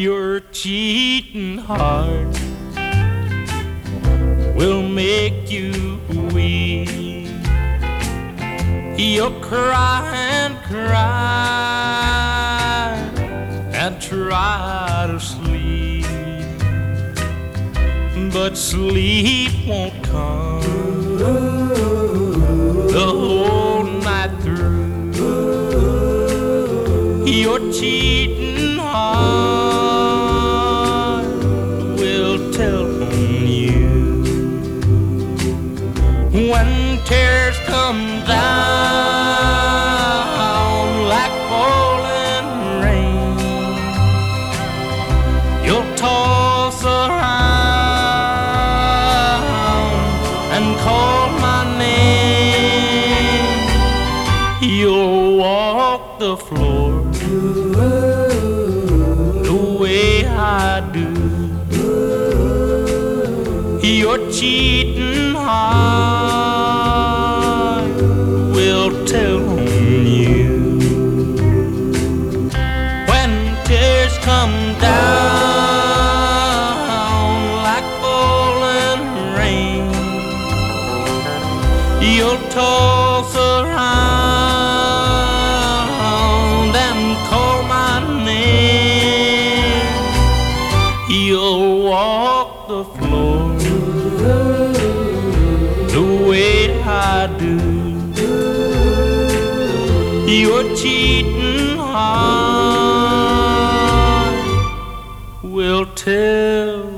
Your cheating heart will make you weep. You'll cry and cry and try to sleep, but sleep won't come the whole night through. Your cheating heart will tell on you when tears come down like falling rain. You'll toss around and call my name. You'll walk the floor the way I do. Your cheating heart will tell on you when tears come down like falling rain. You'll toss around and call my name. You'll walk the floor the way I do. Your cheating heart will tell